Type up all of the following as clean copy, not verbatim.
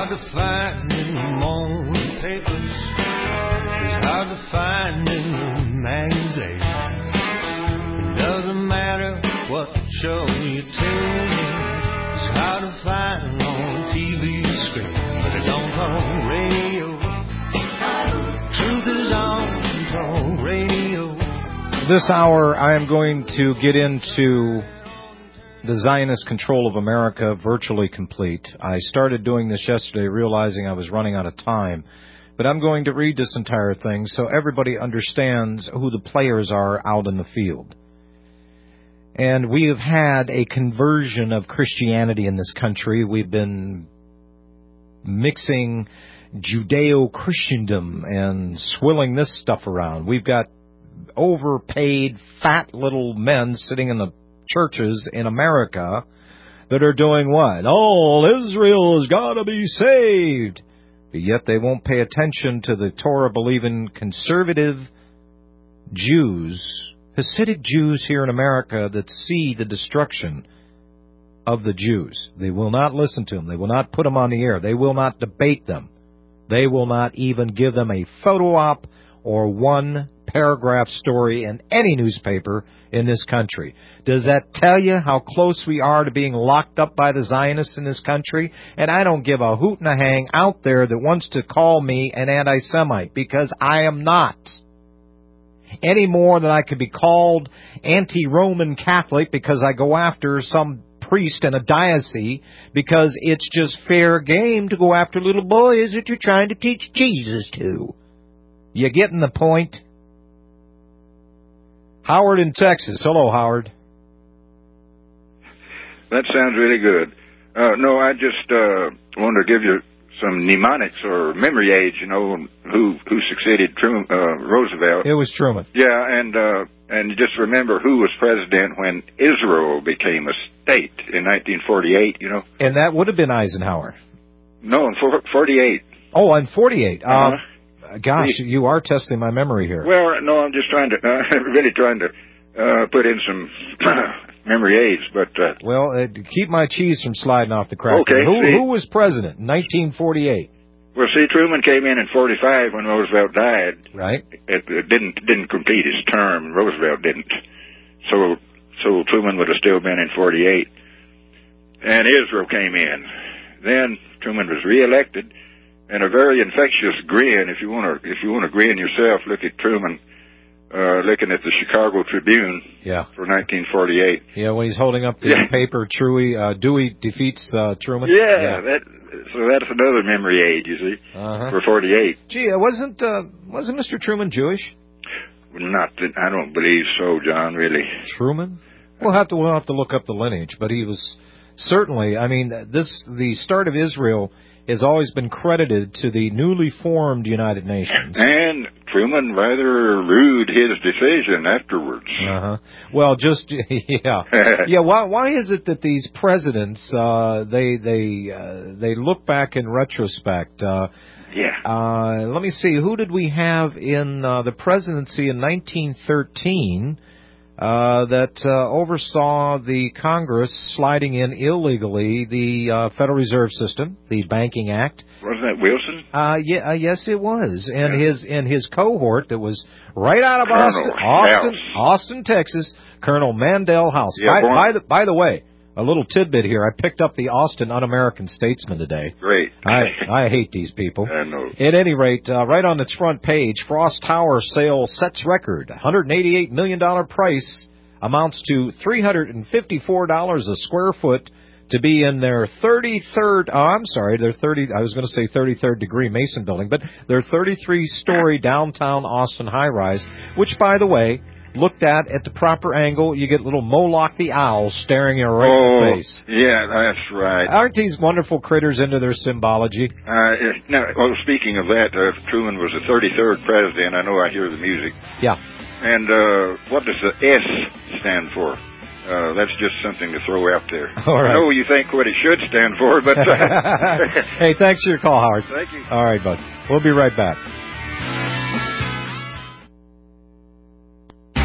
hard to find in the morning papers. It's hard to find in the magazines. It doesn't matter what show you tune in. It's hard to find on TV screen, but it don't on radio. Truth is on radio. This hour, I am going to get into the Zionist control of America virtually complete. I started doing this yesterday, realizing I was running out of time. But I'm going to read this entire thing so everybody understands who the players are out in the field. And we have had a conversion of Christianity in this country. We've been mixing Judeo-Christendom and swilling this stuff around. We've got overpaid, fat little men sitting in the churches in America that are doing what? Oh, Israel's got to be saved. But yet they won't pay attention to the Torah-believing conservative Jews, Hasidic Jews here in America that see the destruction of the Jews. They will not listen to them. They will not put them on the air. They will not debate them. They will not even give them a photo op or one paragraph story in any newspaper in this country. Does that tell you how close we are to being locked up by the Zionists in this country? And I don't give a hoot and a hang out there that wants to call me an anti-Semite, because I am not. Any more than I could be called anti-Roman Catholic because I go after some priest in a diocese, because it's just fair game to go after little boys that you're trying to teach Jesus to. You getting the point? Howard in Texas. Hello, Howard. That sounds really good. No, I just wanted to give you some mnemonics or memory aids, you know, who succeeded Roosevelt. It was Truman. Yeah, and just remember who was president when Israel became a state in 1948, you know. And that would have been Eisenhower. No, in 48. Oh, in 48. Gosh, you are testing my memory here. Well, no, I'm just trying to, really trying to put in some memory aids, but... well, keep my cheese from sliding off the cracker. Okay. Who was president in 1948? Well, see, Truman came in 45 when Roosevelt died. Right. It didn't complete his term. Roosevelt didn't. So Truman would have still been in 48. And Israel came in. Then Truman was reelected. And a very infectious grin, if you want to grin yourself, look at Truman looking at the Chicago Tribune for 1948. Yeah, when he's holding up the paper, Dewey defeats Truman. Yeah. So that's another memory aid, you see, for 48. Gee, wasn't Mr. Truman Jewish? I don't believe so, John. Really. Truman? We'll have to look up the lineage, but he was certainly. I mean, the start of Israel has always been credited to the newly formed United Nations. And Truman rather rued his decision afterwards. Well, just yeah. Why is it that these presidents they look back in retrospect? Let me see. Who did we have in the presidency in 1913? That oversaw the Congress sliding in illegally the Federal Reserve System, the Banking Act. Wasn't that Wilson? Yes, it was. And his cohort that was right out of Austin, Texas, Colonel Mandel House. Yeah, by the way, a little tidbit here. I picked up the Austin Un-American Statesman today. Great. I hate these people. I know. At any rate, right on its front page, Frost Tower sale sets record. $188 million price amounts to $354 a square foot to be in their 33rd, I was going to say 33rd degree Mason building, but their 33-story downtown Austin high-rise, which, by the way, looked at the proper angle, you get little Moloch the owl staring you right in the face. Yeah, that's right. Aren't these wonderful critters into their symbology? Well, speaking of that, Truman was the 33rd president. I know I hear the music. Yeah. And what does the S stand for? That's just something to throw out there. All right. I know you think what it should stand for, but... Hey, thanks for your call, Howard. Thank you. All right, bud. We'll be right back.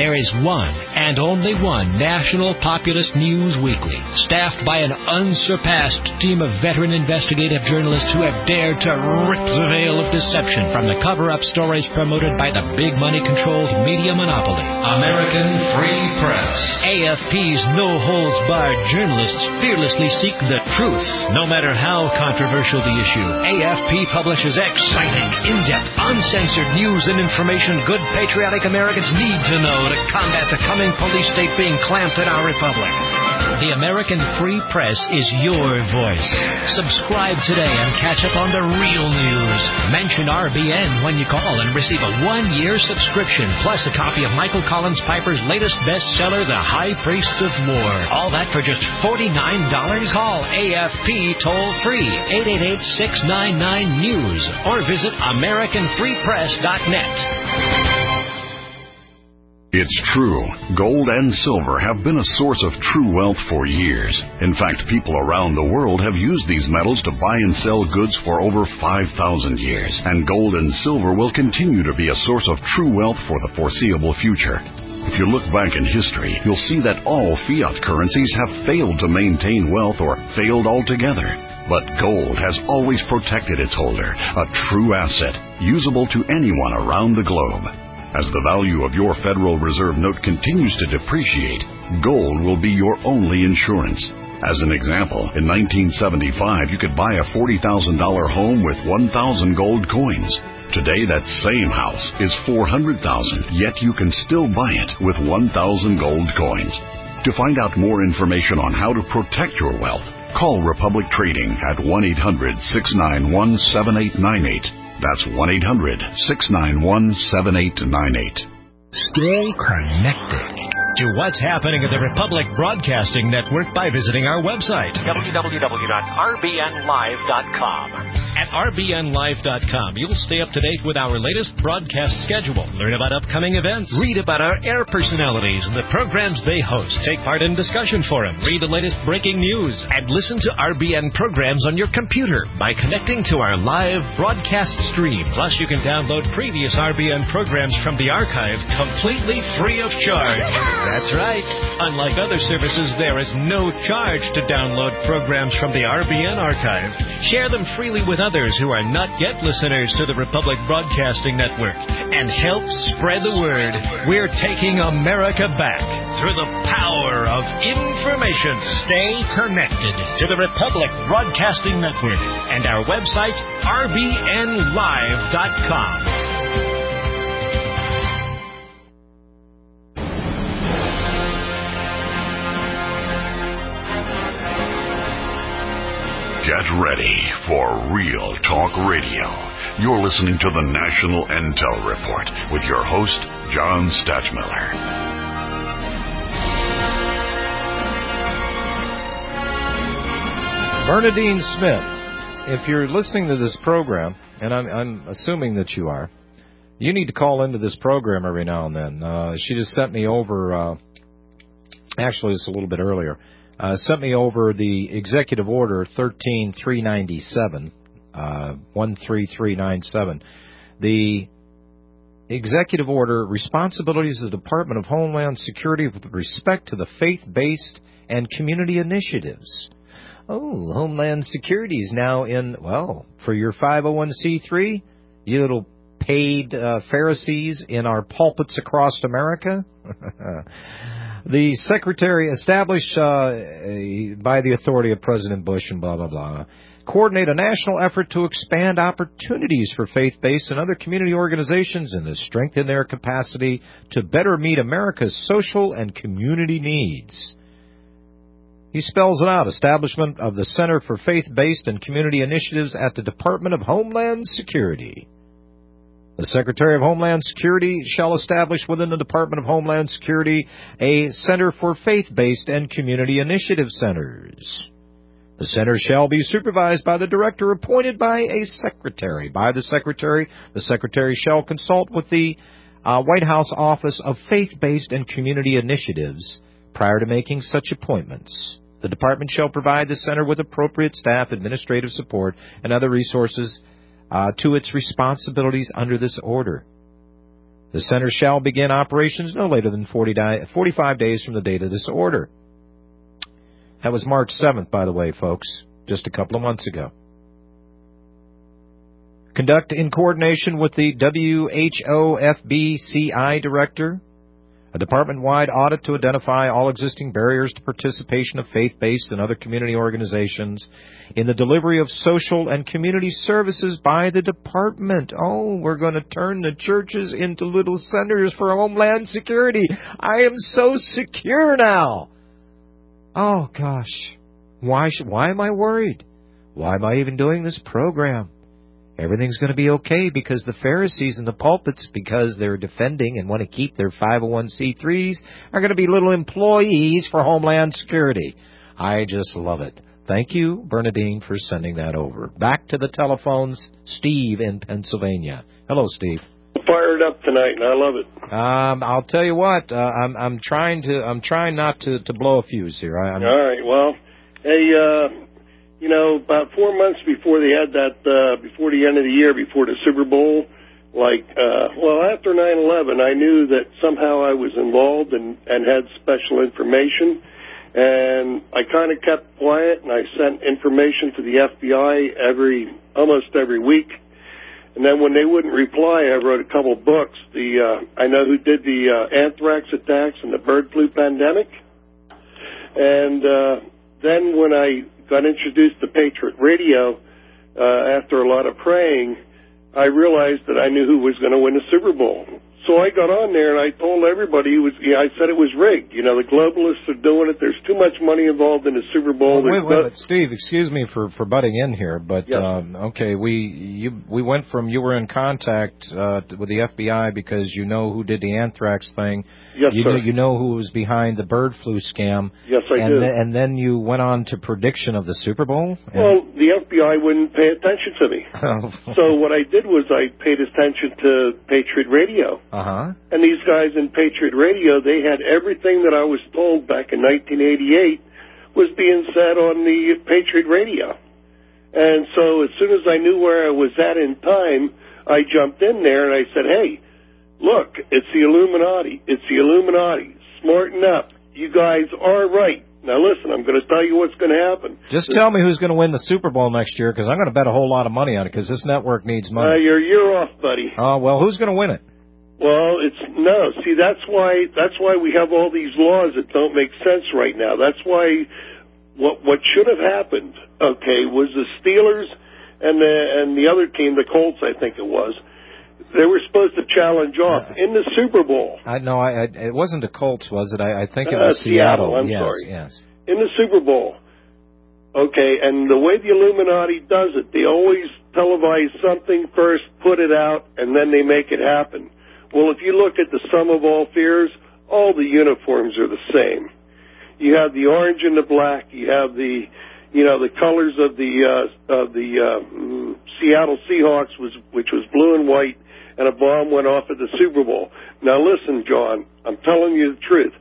There is one and only one national populist news weekly, staffed by an unsurpassed team of veteran investigative journalists who have dared to rip the veil of deception from the cover-up stories promoted by the big money-controlled media monopoly. American Free Press. AFP's no-holds-barred journalists fearlessly seek the truth, no matter how controversial the issue. AFP publishes exciting, in-depth, uncensored news and information good patriotic Americans need to know to combat the coming police state being clamped in our republic. The American Free Press is your voice. Subscribe today and catch up on the real news. Mention RBN when you call and receive a 1-year subscription, plus a copy of Michael Collins Piper's latest bestseller, The High Priests of War. All that for just $49. Call AFP toll-free, 888-699-NEWS, or visit AmericanFreePress.net. It's true. Gold and silver have been a source of true wealth for years. In fact, people around the world have used these metals to buy and sell goods for over 5,000 years. And gold and silver will continue to be a source of true wealth for the foreseeable future. If you look back in history, you'll see that all fiat currencies have failed to maintain wealth or failed altogether. But gold has always protected its holder, a true asset, usable to anyone around the globe. As the value of your Federal Reserve note continues to depreciate, gold will be your only insurance. As an example, in 1975, you could buy a $40,000 home with 1,000 gold coins. Today, that same house is $400,000, yet you can still buy it with 1,000 gold coins. To find out more information on how to protect your wealth, call Republic Trading at 1-800-691-7898. That's 1-800-691-7898. Stay connected to what's happening at the Republic Broadcasting Network by visiting our website, www.rbnlive.com. At rbnlive.com, you'll stay up to date with our latest broadcast schedule, learn about upcoming events, read about our air personalities and the programs they host, take part in discussion forums, read the latest breaking news, and listen to RBN programs on your computer by connecting to our live broadcast stream. Plus, you can download previous RBN programs from the archive completely free of charge. That's right. Unlike other services, there is no charge to download programs from the RBN archive. Share them freely with others who are not yet listeners to the Republic Broadcasting Network and help spread the word. We're taking America back through the power of information. Stay connected to the Republic Broadcasting Network and our website, rbnlive.com. Get ready for Real Talk Radio. You're listening to the National Intel Report with your host, John Stachmiller. Bernadine Smith, if you're listening to this program, and I'm assuming that you are, you need to call into this program every now and then. She just sent me over, actually it's a little bit earlier, sent me over the Executive Order 13397, 13397. The Executive Order Responsibilities of the Department of Homeland Security with respect to the faith-based and community initiatives. Oh, Homeland Security is now in, well, for your 501c3, you little paid Pharisees in our pulpits across America. The Secretary, established by the authority of President Bush and blah, blah, blah, coordinate a national effort to expand opportunities for faith-based and other community organizations and to strengthen their capacity to better meet America's social and community needs. He spells it out, establishment of the Center for Faith-Based and Community Initiatives at the Department of Homeland Security. The Secretary of Homeland Security shall establish within the Department of Homeland Security a Center for Faith-Based and Community Initiative Centers. The center shall be supervised by the director appointed by a secretary. By the secretary shall consult with the White House Office of Faith-Based and Community Initiatives prior to making such appointments. The department shall provide the center with appropriate staff, administrative support, and other resources to its responsibilities under this order. The center shall begin operations no later than 45 days from the date of this order. That was March 7th, by the way, folks, just a couple of months ago. Conduct in coordination with the WHOFBCI director a department-wide audit to identify all existing barriers to participation of faith-based and other community organizations in the delivery of social and community services by the department. Oh, we're going to turn the churches into little centers for Homeland Security. I am so secure now. Oh, gosh. Why am I worried? Why am I even doing this program? Everything's going to be okay because the Pharisees in the pulpits, because they're defending and want to keep their 501c3s, are going to be little employees for Homeland Security. I just love it. Thank you, Bernadine, for sending that over. Back to the telephones, Steve in Pennsylvania. Hello, Steve. Fired up tonight, and I love it. I'll tell you what. I'm trying not to blow a fuse here. All right. Well, hey. You know, about 4 months before they had that, before the end of the year, before the Super Bowl, after 9/11, I knew that somehow I was involved and had special information, and I kind of kept quiet, and I sent information to the FBI almost every week, and then when they wouldn't reply, I wrote a couple books. I know who did the anthrax attacks and the bird flu pandemic, and then when I got introduced to Patriot Radio after a lot of praying, I realized that I knew who was going to win the Super Bowl. So I got on there and I told everybody I said it was rigged. You know, the globalists are doing it. There's too much money involved in the Super Bowl. Wait, Steve, excuse me for butting in here, but yeah. Okay, we went from you were in contact with the FBI because you know who did the anthrax thing. Yes, sir. You know who was behind the bird flu scam. Yes, I do. And then you went on to prediction of the Super Bowl. Well, the FBI wouldn't pay attention to me. So what I did was I paid attention to Patriot Radio. Uh-huh. And these guys in Patriot Radio, they had everything that I was told back in 1988 was being said on the Patriot Radio. And so as soon as I knew where I was at in time, I jumped in there and I said, hey, look, it's the Illuminati. It's the Illuminati. Smarten up. You guys are right. Now, listen, I'm going to tell you what's going to happen. Just tell me who's going to win the Super Bowl next year, because I'm going to bet a whole lot of money on it, because this network needs money. You're off, buddy. Oh, well, who's going to win it? Well, see, that's why we have all these laws that don't make sense right now. That's why what should have happened, okay, was the Steelers and the other team, the Colts, I think it was. They were supposed to challenge off in the Super Bowl. It wasn't the Colts, was it? I think it was Seattle. I'm sorry. Yes. In the Super Bowl. Okay, and the way the Illuminati does it, they always televise something first, put it out, and then they make it happen. Well, if you look at the sum of all fears, all the uniforms are the same. You have the orange and the black. You have the colors of the Seattle Seahawks, which was blue and white, and a bomb went off at the Super Bowl. Now, listen, John, I'm telling you the truth.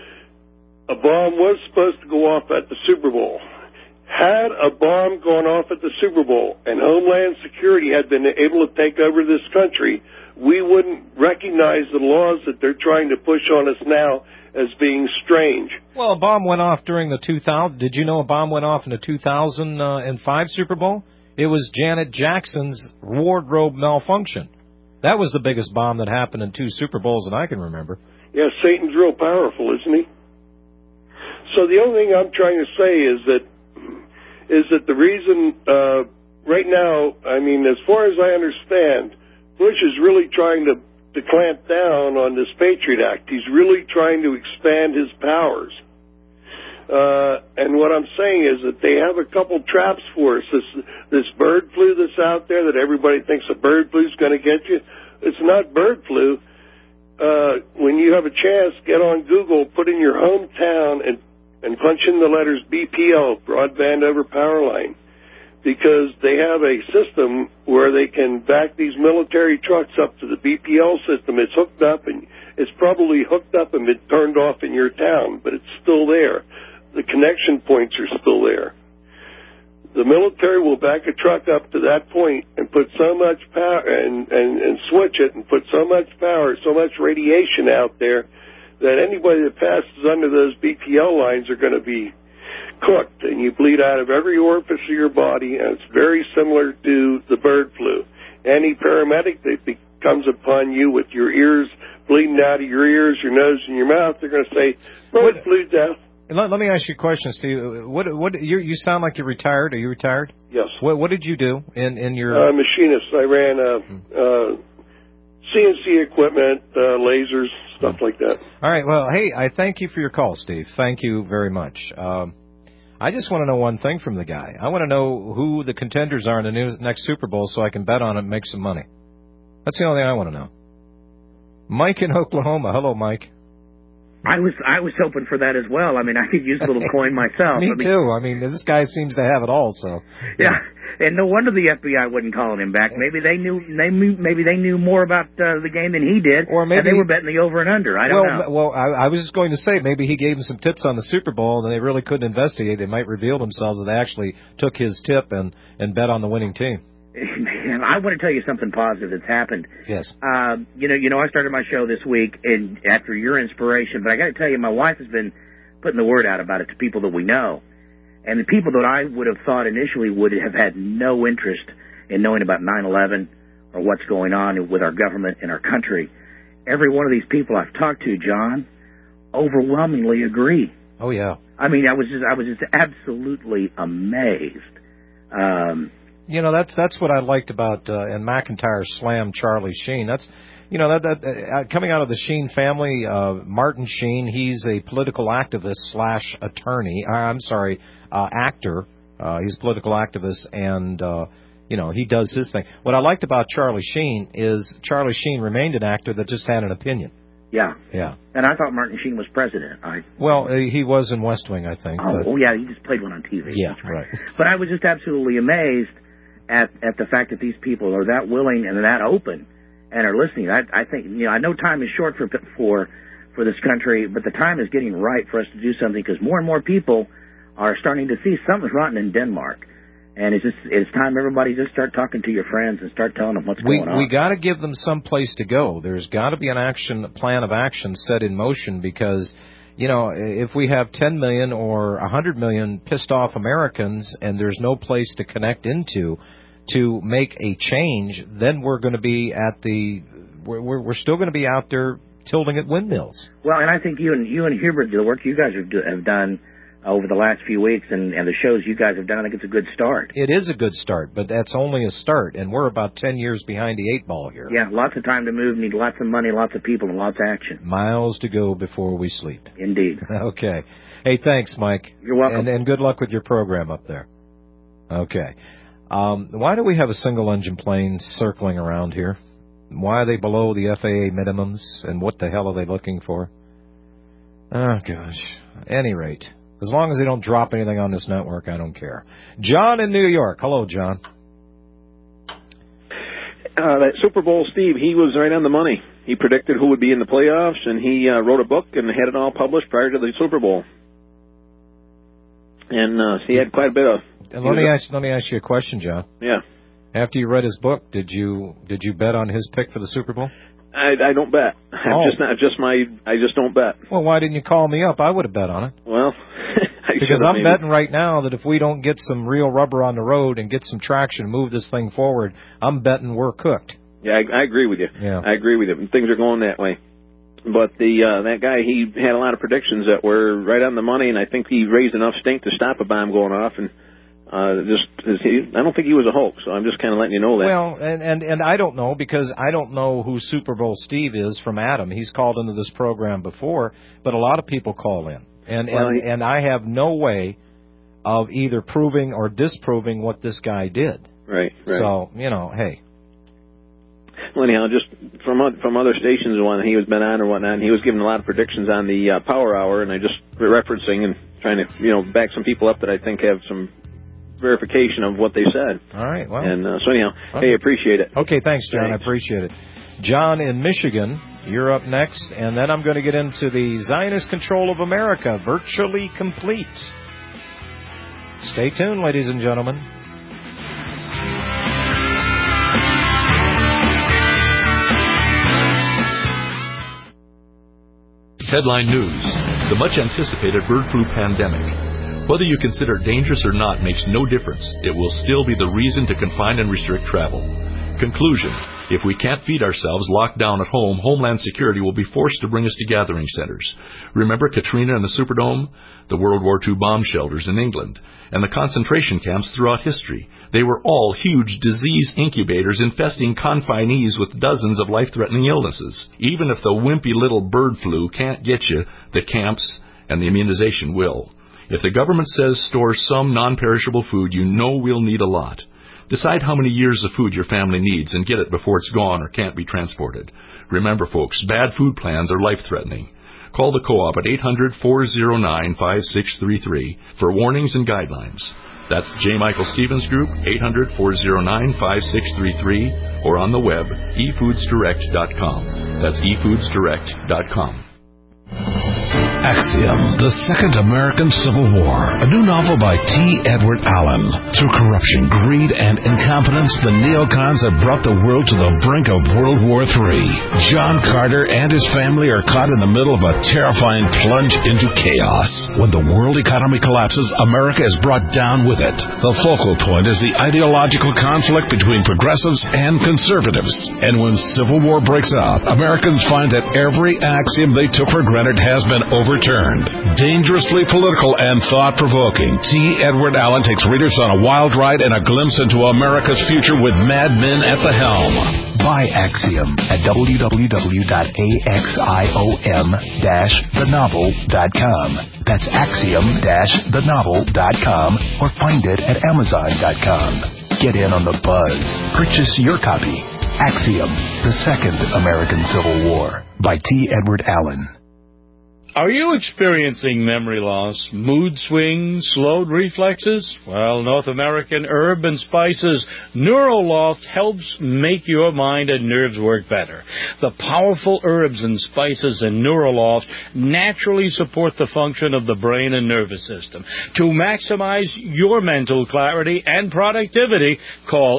A bomb was supposed to go off at the Super Bowl. Had a bomb gone off at the Super Bowl and Homeland Security had been able to take over this country, we wouldn't recognize the laws that they're trying to push on us now as being strange. Well, a bomb went off during the 2000. Did you know a bomb went off in the 2005 Super Bowl? It was Janet Jackson's wardrobe malfunction. That was the biggest bomb that happened in 2 Super Bowls that I can remember. Yeah, Satan's real powerful, isn't he? So the only thing I'm trying to say is that the reason right now, I mean, as far as I understand, Bush is really trying to clamp down on this Patriot Act. He's really trying to expand his powers. And what I'm saying is that they have a couple traps for us. This bird flu that's out there that everybody thinks a bird flu is going to get you. It's not bird flu. When you have a chance, get on Google, put in your hometown, and punch in the letters BPL, Broadband Over Power Line, because they have a system where they can back these military trucks up to the BPL system. It's hooked up, and it's probably hooked up and been turned off in your town, but it's still there. The connection points are still there. the military will back a truck up to that point and put so much power and switch it and put so much power, so much radiation out there that anybody that passes under those BPL lines are going to be cooked, and you bleed out of every orifice of your body, and it's very similar to the bird flu. Any paramedic that comes upon you with your ears bleeding out of your ears, your nose, and your mouth, they're going to say, bird flu death. Let me ask you a question, Steve. You sound like you're retired. Are you retired? Yes. What did you do in your... machinist. I ran CNC equipment, lasers, stuff like that. All right. Well, hey, I thank you for your call, Steve. Thank you very much. I just want to know one thing from the guy. I want to know who the contenders are in the next Super Bowl so I can bet on it and make some money. That's the only thing I want to know. Mike in Oklahoma. Hello, Mike. I was hoping for that as well. I mean, I could use a little coin myself. Me too. I mean, this guy seems to have it all. So yeah, and no wonder the FBI wasn't calling him back. Maybe they knew more about the game than he did, or maybe and they were betting the over and under. I don't know. Well, I was just going to say maybe he gave them some tips on the Super Bowl, and they really couldn't investigate. They might reveal themselves that they actually took his tip and bet on the winning team. And I want to tell you something positive that's happened. Yes. You know, I started my show this week, and after your inspiration, but I got to tell you, my wife has been putting the word out about it to people that we know, and the people that I would have thought initially would have had no interest in knowing about 9/11 or what's going on with our government and our country. Every one of these people I've talked to, John, overwhelmingly agree. Oh yeah. I mean, I was just absolutely amazed. You know, that's what I liked about and McIntyre slammed Charlie Sheen. That's, you know, that coming out of the Sheen family, Martin Sheen, he's a political activist / attorney. Actor. He's a political activist, and you know, he does his thing. What I liked about Charlie Sheen is Charlie Sheen remained an actor that just had an opinion. Yeah. Yeah. And I thought Martin Sheen was president. Well, he was in West Wing, I think. Oh, yeah, he just played one on TV. Yeah, right. But I was just absolutely amazed at the fact that these people are that willing and that open and are listening. I think, you know, I know time is short for this country, but the time is getting right for us to do something, because more and more people are starting to see something's rotten in Denmark. And it's time everybody just start talking to your friends and start telling them what's going on. We got to give them some place to go. There's got to be a plan of action set in motion, because, you know, if we have 10 million or 100 million pissed off Americans and there's no place to connect into to make a change, then we're going to be we're still going to be out there tilting at windmills. Well, and I think you and Hubert, the work you guys have done over the last few weeks and the shows you guys have done, I think it's a good start. It is a good start, but that's only a start, and we're about 10 years behind the 8 ball here. Yeah, lots of time to move, need lots of money, lots of people, and lots of action. Miles to go before we sleep. Indeed. Okay. Hey, thanks, Mike. You're welcome. And good luck with your program up there. Okay. Why do we have a single-engine plane circling around here? Why are they below the FAA minimums, and what the hell are they looking for? Oh, gosh. At any rate, as long as they don't drop anything on this network, I don't care. John in New York. Hello, John. That Super Bowl Steve, he was right on the money. He predicted who would be in the playoffs, and he wrote a book and had it all published prior to the Super Bowl. And he had quite a bit of... And let me ask you a question, John. Yeah. After you read his book, did you bet on his pick for the Super Bowl? I don't bet. I just don't bet. Well, why didn't you call me up? I would have bet on it. Well, because I'm betting right now that if we don't get some real rubber on the road and get some traction, move this thing forward, I'm betting we're cooked. Yeah, I agree with you. Yeah. I agree with you. Things are going that way. But that guy, he had a lot of predictions that were right on the money, and I think he raised enough stink to stop a bomb going off. And I don't think he was a hoax, so I'm just kind of letting you know that. Well, and I don't know, because I don't know who Super Bowl Steve is from Adam. He's called into this program before, but a lot of people call in. And I have no way of either proving or disproving what this guy did. Right. So, you know, hey. Well, anyhow, just from other stations when he was been on or whatnot, and he was giving a lot of predictions on the Power Hour, and I just referencing and trying to, back some people up that I think have some verification of what they said. All right. Well. And so anyhow, hey, appreciate it. Okay, thanks, John. Thanks. I appreciate it. John in Michigan, you're up next, and then I'm going to get into the Zionist control of America, virtually complete. Stay tuned, ladies and gentlemen. Headline News. The much-anticipated bird flu pandemic. Whether you consider it dangerous or not makes no difference. It will still be the reason to confine and restrict travel. Conclusion. If we can't feed ourselves locked down at home, Homeland Security will be forced to bring us to gathering centers. Remember Katrina and the Superdome? The World War II bomb shelters in England, and the concentration camps throughout history. They were all huge disease incubators infesting confinees with dozens of life-threatening illnesses. Even if the wimpy little bird flu can't get you, the camps and the immunization will. If the government says store some non-perishable food, you know we'll need a lot. Decide how many years of food your family needs and get it before it's gone or can't be transported. Remember, folks, bad food plans are life-threatening. Call the Co-op at 800-409-5633 for warnings and guidelines. That's J. Michael Stevens Group, 800-409-5633, or on the web, efoodsdirect.com. That's efoodsdirect.com. Axiom, The Second American Civil War, a new novel by T. Edward Allen. Through corruption, greed, and incompetence, the neocons have brought the world to the brink of World War III. John Carter and his family are caught in the middle of a terrifying plunge into chaos. When the world economy collapses, America is brought down with it. The focal point is the ideological conflict between progressives and conservatives. And when civil war breaks out, Americans find that every axiom they took for granted has been overturned. Dangerously political and thought-provoking, T. Edward Allen takes readers on a wild ride and a glimpse into America's future with mad men at the helm. Buy Axiom at www.axiom-thenovel.com. That's axiom-thenovel.com, or find it at amazon.com. Get in on the buzz. Purchase your copy. Axiom, The Second American Civil War, by T. Edward Allen. Are you experiencing memory loss, mood swings, slowed reflexes? Well, North American Herb and Spices Neuroloft helps make your mind and nerves work better. The powerful herbs and spices in Neuroloft naturally support the function of the brain and nervous system. To maximize your mental clarity and productivity, call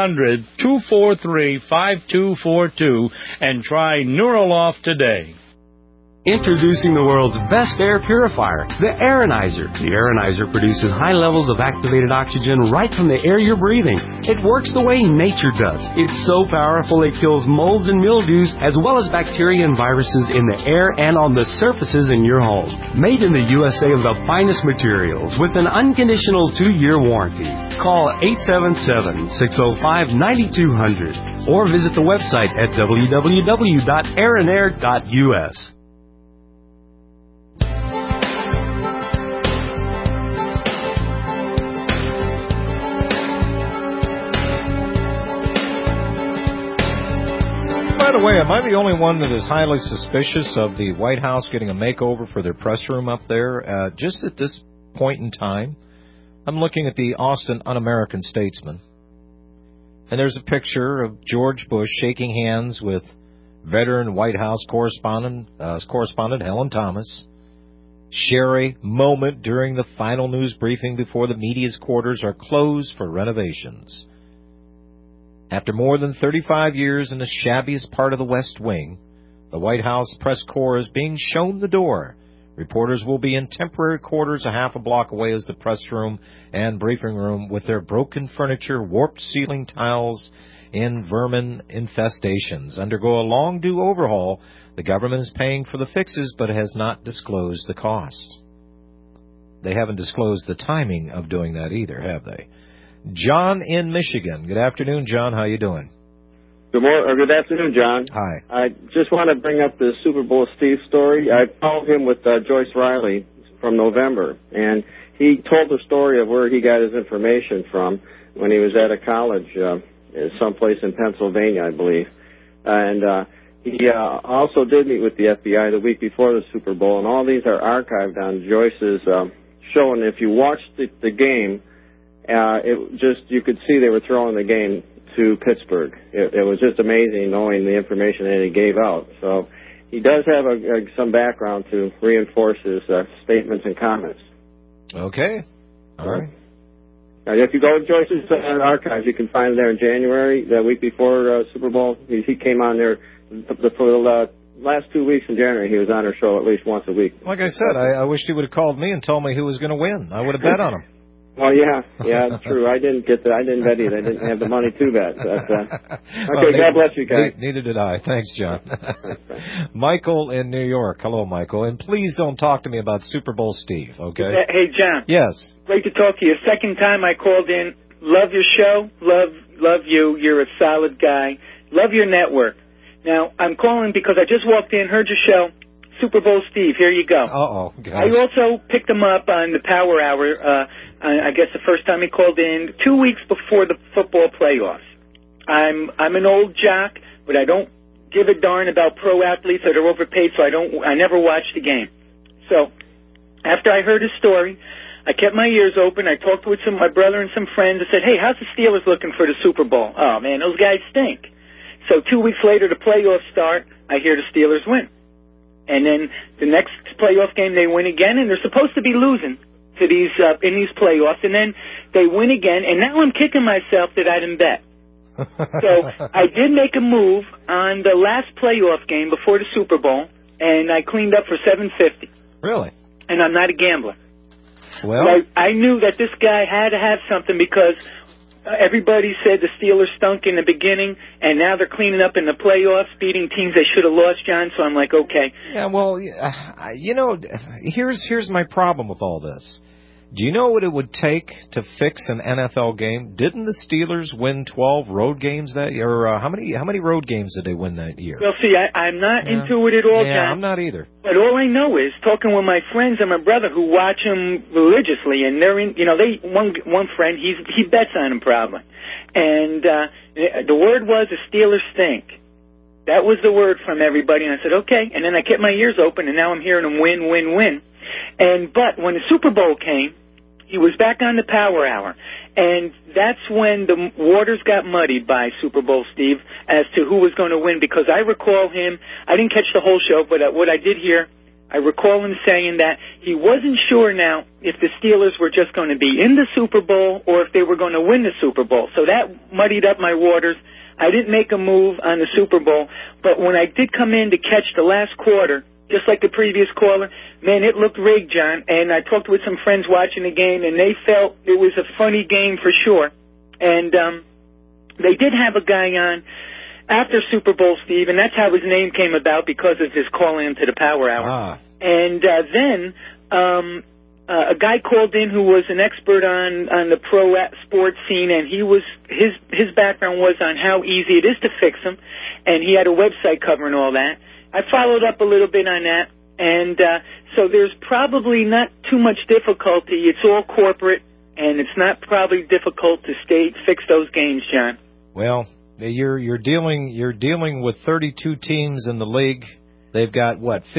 800-243-5242 and try Neuroloft today. Introducing the world's best air purifier, the Aeronizer. The Aeronizer produces high levels of activated oxygen right from the air you're breathing. It works the way nature does. It's so powerful it kills molds and mildews as well as bacteria and viruses in the air and on the surfaces in your home. Made in the USA of the finest materials with an unconditional 2-year warranty. Call 877-605-9200 or visit the website at www.aeronair.us. By the way, am I the only one that is highly suspicious of the White House getting a makeover for their press room up there? Just at this point in time, I'm looking at the Austin Un-American Statesman, and there's a picture of George Bush shaking hands with veteran White House correspondent Helen Thomas. Share a moment during the final news briefing before the media's quarters are closed for renovations. After more than 35 years in the shabbiest part of the West Wing, the White House press corps is being shown the door. Reporters will be in temporary quarters a half a block away as the press room and briefing room with their broken furniture, warped ceiling tiles, and vermin infestations undergo a long due overhaul. The government is paying for the fixes but has not disclosed the cost. They haven't disclosed the timing of doing that either, have they? John in Michigan. Good afternoon, John. How you doing? Good afternoon, John. Hi. I just want to bring up the Super Bowl Steve story. I followed him with Joyce Riley from November, and he told the story of where he got his information from when he was at a college someplace in Pennsylvania, I believe. And he also did meet with the FBI the week before the Super Bowl, and all these are archived on Joyce's show. And if you watched the game, you could see they were throwing the game to Pittsburgh. It was just amazing knowing the information that he gave out. So he does have some background to reinforce his statements and comments. Okay. All right. If you go to Joyce's archives, you can find it there in January, the week before Super Bowl. He came on there for the last 2 weeks in January. He was on our show at least once a week. Like I said, I wished he would have called me and told me who was going to win. I would have bet on him. Oh, yeah, true. I didn't get that. I didn't bet either. I didn't have the money to bet. But, okay, God bless you guys. Neither did I. Thanks, John. Michael in New York. Hello, Michael. And please don't talk to me about Super Bowl Steve, okay? Hey, John. Yes. Great to talk to you. Second time I called in. Love your show. Love you. You're a solid guy. Love your network. Now, I'm calling because I just walked in, heard your show. Super Bowl Steve, here you go. Uh-oh. I also picked him up on the Power Hour, I guess the first time he called in, 2 weeks before the football playoffs. I'm an old jock, but I don't give a darn about pro athletes that are overpaid, so I never watch the game. So, after I heard his story, I kept my ears open. I talked with my brother and some friends. I said, hey, how's the Steelers looking for the Super Bowl? Oh, man, those guys stink. So 2 weeks later, the playoffs start. I hear the Steelers win. And then the next playoff game, they win again, and they're supposed to be losing to these in these playoffs. And then they win again, and now I'm kicking myself that I didn't bet. So I did make a move on the last playoff game before the Super Bowl, and I cleaned up for $750. Really? And I'm not a gambler. Well, I knew that this guy had to have something because everybody said the Steelers stunk in the beginning, and now they're cleaning up in the playoffs, beating teams they should have lost, John, so I'm like, okay. Yeah, well, you know, here's my problem with all this. Do you know what it would take to fix an NFL game? Didn't the Steelers win 12 road games that year? Or how many road games did they win that year? Well, see, I'm not into it at all, John. Yeah, I'm not either. But all I know is talking with my friends and my brother who watch him religiously, and they're in, you know, one friend, he bets on him probably. And the word was the Steelers stink. That was the word from everybody, and I said, okay. And then I kept my ears open, and now I'm hearing them win, win, win. But when the Super Bowl came, he was back on the Power Hour, and that's when the waters got muddied by Super Bowl Steve as to who was going to win, because I recall him, I didn't catch the whole show, but what I did hear, I recall him saying that he wasn't sure now if the Steelers were just going to be in the Super Bowl or if they were going to win the Super Bowl. So that muddied up my waters. I didn't make a move on the Super Bowl, but when I did come in to catch the last quarter, just like the previous caller, man, it looked rigged, John. And I talked with some friends watching the game, and they felt it was a funny game for sure. And they did have a guy on after Super Bowl Steve, and that's how his name came about, because of his calling into the Power Hour. And then a guy called in who was an expert on the pro sports scene, and his background was on how easy it is to fix them, and he had a website covering all that. I followed up a little bit on that, and so there's probably not too much difficulty. It's all corporate, and it's not probably difficult to fix those games, John. Well, you're dealing with 32 teams in the league. They've got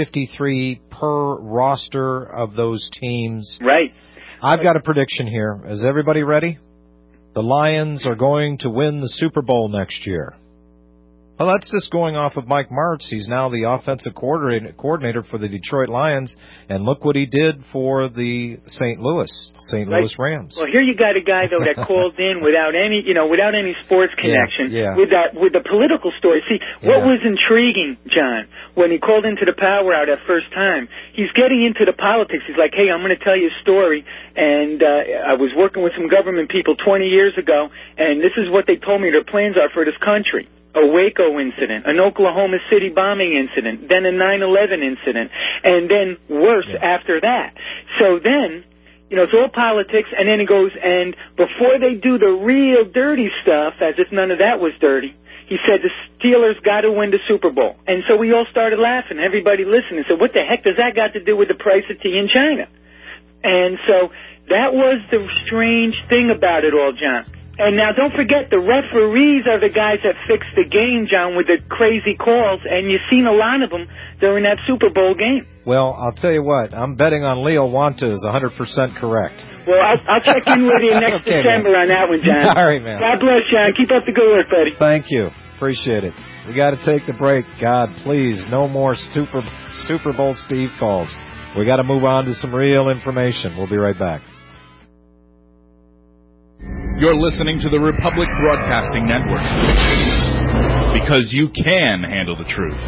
53 per roster of those teams. Right. I've got a prediction here. Is everybody ready? The Lions are going to win the Super Bowl next year. Well, that's just going off of Mike Martz. He's now the offensive coordinator for the Detroit Lions, and look what he did for the St. Louis Rams. Well, here you got a guy though that called in without any sports connection, with the political story. See, what was intriguing, John, when he called into the Power Hour that first time, he's getting into the politics. He's like, hey, I'm going to tell you a story, and I was working with some government people 20 years ago, and this is what they told me their plans are for this country. A Waco incident, an Oklahoma City bombing incident, then a 9/11 incident, and then worse after that. So then, it's all politics, and then it goes, and before they do the real dirty stuff, as if none of that was dirty, he said the Steelers got to win the Super Bowl. And so we all started laughing. Everybody listened and said, what the heck does that got to do with the price of tea in China? And so that was the strange thing about it all, John. And now, don't forget, the referees are the guys that fix the game, John, with the crazy calls, and you've seen a lot of them during that Super Bowl game. Well, I'll tell you what, I'm betting on Leo Wanta is 100% correct. Well, I'll check in with you next December on that one, John. All right, man. God bless, John. Keep up the good work, buddy. Thank you. Appreciate it. We got to take the break. God, please, no more Super Bowl Steve calls. We got to move on to some real information. We'll be right back. You're listening to the Republic Broadcasting Network. Because you can handle the truth.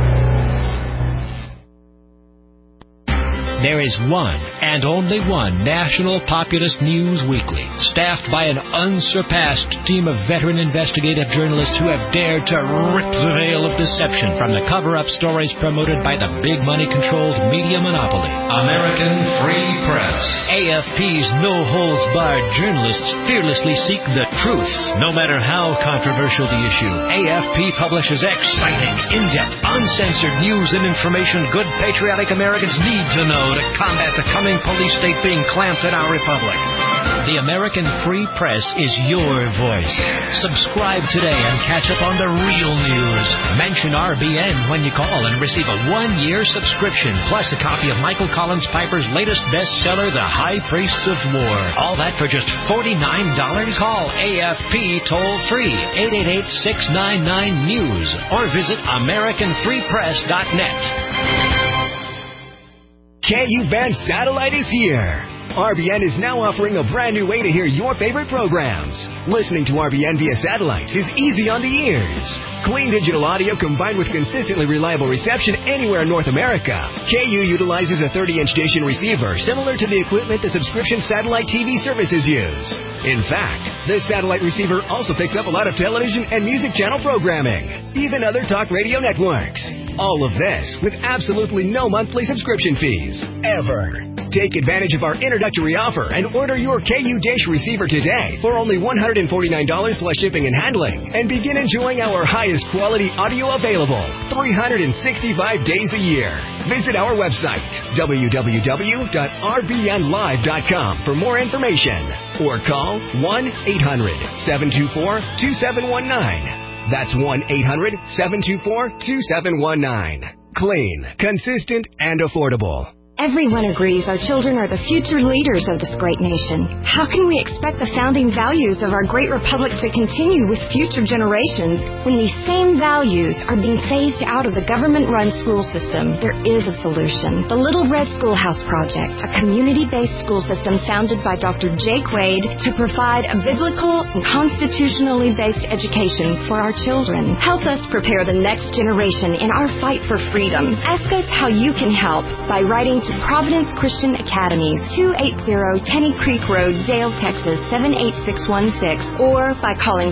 There is one and only one National Populist News Weekly, staffed by an unsurpassed team of veteran investigative journalists who have dared to rip the veil of deception from the cover-up stories promoted by the big money-controlled media monopoly. American Free Press. AFP's no-holds-barred journalists fearlessly seek the truth, no matter how controversial the issue. AFP publishes exciting, in-depth, uncensored news and information good patriotic Americans need to know to combat the coming police state being clamped in our republic. The American Free Press is your voice. Subscribe today and catch up on the real news. Mention RBN when you call and receive a 1-year subscription, plus a copy of Michael Collins Piper's latest bestseller, The High Priests of War. All that for just $49. Call AFP toll-free, 888-699-NEWS, or visit AmericanFreePress.net. KU Band Satellite is here. RBN is now offering a brand new way to hear your favorite programs. Listening to RBN via satellite is easy on the ears. Clean digital audio combined with consistently reliable reception anywhere in North America. KU utilizes a 30-inch dish and receiver similar to the equipment the subscription satellite TV services use. In fact, this satellite receiver also picks up a lot of television and music channel programming, even other talk radio networks. All of this with absolutely no monthly subscription fees, ever. Take advantage of our introductory offer and order your KU Dish receiver today for only $149 plus shipping and handling, and begin enjoying our highest quality audio available 365 days a year. Visit our website, www.rbnlive.com, for more information, or call 1-800-724-2719. That's 1-800-724-2719. Clean, consistent, and affordable. Everyone agrees our children are the future leaders of this great nation. How can we expect the founding values of our great republic to continue with future generations when these same values are being phased out of the government-run school system? There is a solution. The Little Red Schoolhouse Project, a community-based school system founded by Dr. Jake Wade to provide a biblical and constitutionally based education for our children. Help us prepare the next generation in our fight for freedom. Ask us how you can help by writing to Providence Christian Academy, 280 Tenny Creek Road, Dale, Texas, 78616, or by calling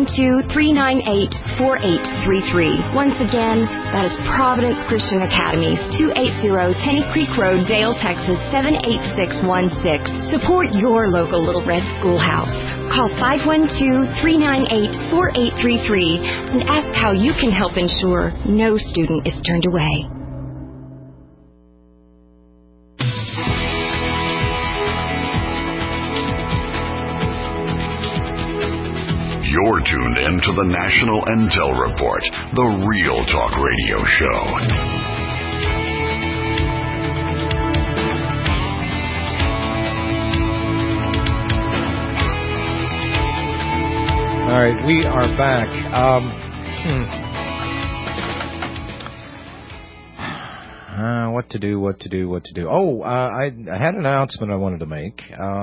512-398-4833. Once again, that is Providence Christian Academy, 280 Tenny Creek Road, Dale, Texas, 78616. Support your local Little Red Schoolhouse. Call 512-398-4833 and ask how you can help ensure no student is turned away. You're tuned in to the National Intel Report, the Real Talk Radio Show. All right, we are back. What to do? Oh, I had an announcement I wanted to make.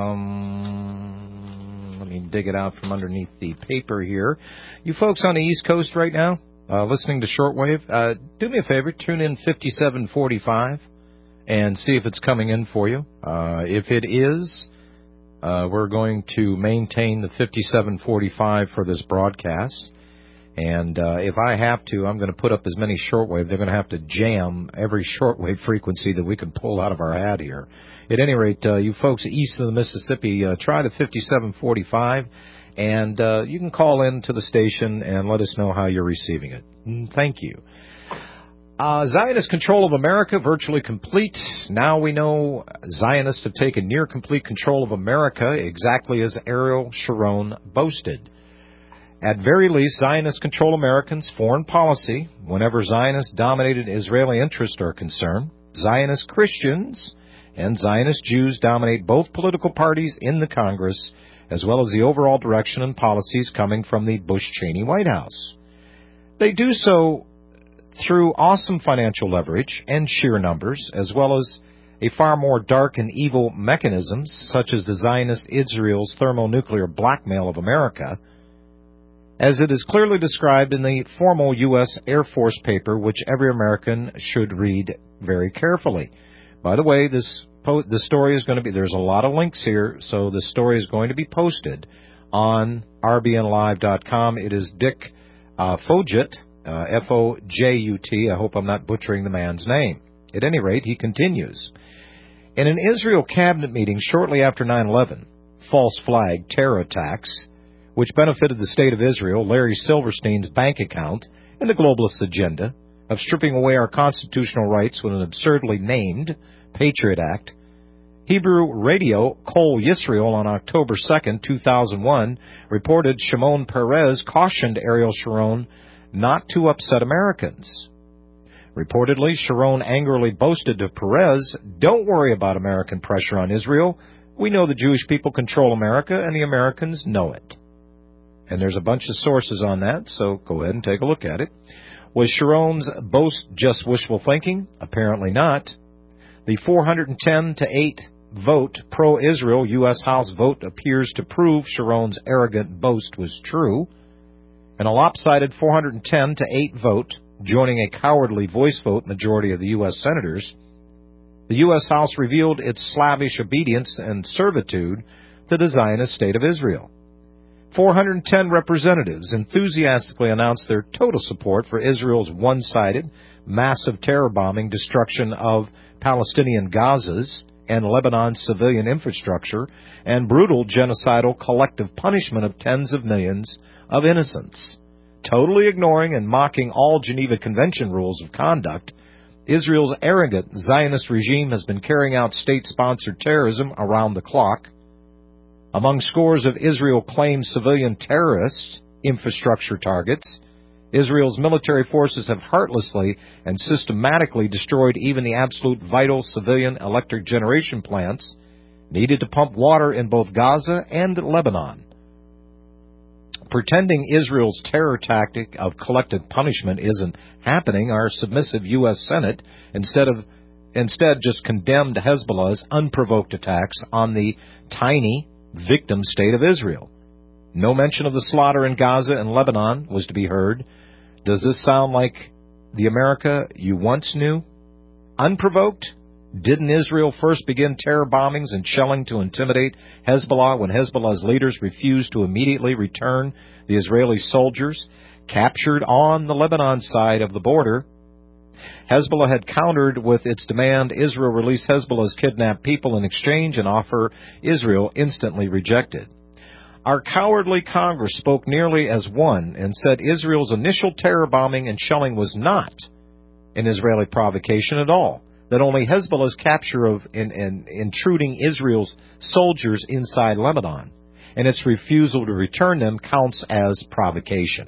Let me dig it out from underneath the paper here. You folks on the East Coast right now, listening to shortwave, do me a favor, tune in 5745 and see if it's coming in for you. If it is, we're going to maintain the 5745 for this broadcast. And if I have to, I'm going to put up as many shortwave. They're going to have to jam every shortwave frequency that we can pull out of our hat here. At any rate, you folks east of the Mississippi, try the 5745, and you can call in to the station and let us know how you're receiving it. Thank you. Zionist control of America virtually complete. Now we know Zionists have taken near complete control of America, exactly as Ariel Sharon boasted. At very least, Zionists control Americans' foreign policy whenever Zionist-dominated Israeli interests are concerned. Zionist Christians and Zionist Jews dominate both political parties in the Congress, as well as the overall direction and policies coming from the Bush-Cheney White House. They do so through awesome financial leverage and sheer numbers, as well as a far more dark and evil mechanisms, such as the Zionist Israel's thermonuclear blackmail of America, as it is clearly described in the formal U.S. Air Force paper, which every American should read very carefully. By the way, the story is going to be, there's a lot of links here, so the story is going to be posted on rbnlive.com. It is Dick Fojut, F-O-J-U-T. I hope I'm not butchering the man's name. At any rate, he continues. In an Israel cabinet meeting shortly after 9/11, false flag terror attacks, which benefited the State of Israel, Larry Silverstein's bank account, and the globalist agenda of stripping away our constitutional rights with an absurdly named Patriot Act, Hebrew radio Kol Yisrael on October 2, 2001, reported Shimon Peres cautioned Ariel Sharon not to upset Americans. Reportedly, Sharon angrily boasted to Peres, "Don't worry about American pressure on Israel. We know the Jewish people control America, and the Americans know it." And there's a bunch of sources on that, so go ahead and take a look at it. Was Sharon's boast just wishful thinking? Apparently not. The 410-8 vote pro-Israel U.S. House vote appears to prove Sharon's arrogant boast was true. And a lopsided 410-8 vote, joining a cowardly voice vote majority of the U.S. senators, the U.S. House revealed its slavish obedience and servitude to the Zionist State of Israel. 410 representatives enthusiastically announced their total support for Israel's one-sided, massive terror bombing destruction of Palestinian Gazas and Lebanon's civilian infrastructure and brutal genocidal collective punishment of tens of millions of innocents. Totally ignoring and mocking all Geneva Convention rules of conduct, Israel's arrogant Zionist regime has been carrying out state-sponsored terrorism around the clock. Among scores of Israel-claimed civilian terrorist infrastructure targets, Israel's military forces have heartlessly and systematically destroyed even the absolute vital civilian electric generation plants needed to pump water in both Gaza and Lebanon. Pretending Israel's terror tactic of collective punishment isn't happening, our submissive U.S. Senate instead just condemned Hezbollah's unprovoked attacks on the tiny victim state of Israel. No mention of the slaughter in Gaza and Lebanon was to be heard. Does this sound like the America you once knew? Unprovoked? Didn't Israel first begin terror bombings and shelling to intimidate Hezbollah when Hezbollah's leaders refused to immediately return the Israeli soldiers captured on the Lebanon side of the border? Hezbollah had countered with its demand Israel release Hezbollah's kidnapped people in exchange, an offer Israel instantly rejected. Our cowardly Congress spoke nearly as one and said Israel's initial terror bombing and shelling was not an Israeli provocation at all, that only Hezbollah's capture of intruding Israel's soldiers inside Lebanon and its refusal to return them counts as provocation.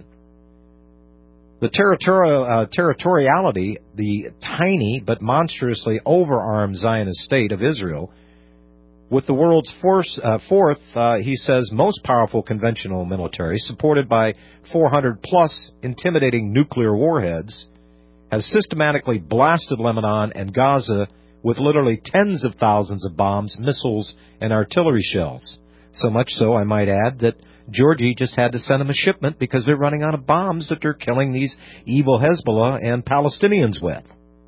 The territoriality, the tiny but monstrously overarmed Zionist state of Israel, with the world's fourth, he says, most powerful conventional military, supported by 400-plus intimidating nuclear warheads, has systematically blasted Lebanon and Gaza with literally tens of thousands of bombs, missiles, and artillery shells. So much so, I might add, that Georgie just had to send them a shipment because they're running out of bombs that they're killing these evil Hezbollah and Palestinians with.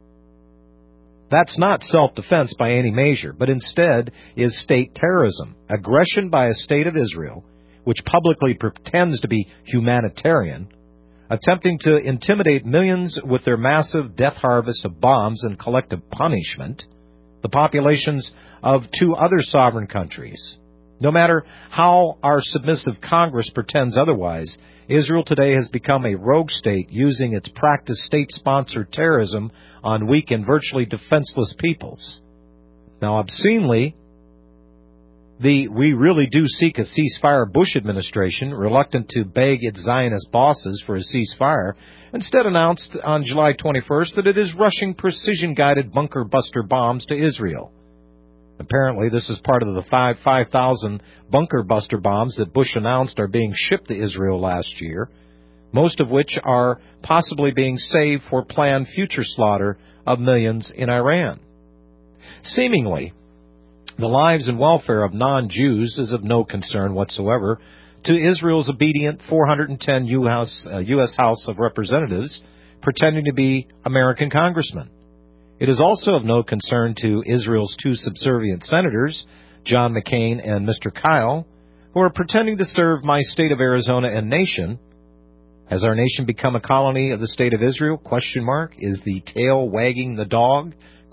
That's not self-defense by any measure, but instead is state terrorism, aggression by a state of Israel, which publicly pretends to be humanitarian, attempting to intimidate millions with their massive death harvest of bombs and collective punishment, the populations of two other sovereign countries. No matter how our submissive Congress pretends otherwise, Israel today has become a rogue state using its practiced state-sponsored terrorism on weak and virtually defenseless peoples. Now, obscenely, the "we really do seek a ceasefire" Bush administration, reluctant to beg its Zionist bosses for a ceasefire, instead announced on July 21st that it is rushing precision-guided bunker-buster bombs to Israel. Apparently, this is part of the 5,000 bunker-buster bombs that Bush announced are being shipped to Israel last year, most of which are possibly being saved for planned future slaughter of millions in Iran. Seemingly, the lives and welfare of non-Jews is of no concern whatsoever to Israel's obedient 410 U.S. House of Representatives pretending to be American congressmen. It is also of no concern to Israel's two subservient senators, John McCain and Mr. Kyle, who are pretending to serve my state of Arizona and nation. Has our nation become a colony of the state of Israel? ? Is the tail wagging the dog? ?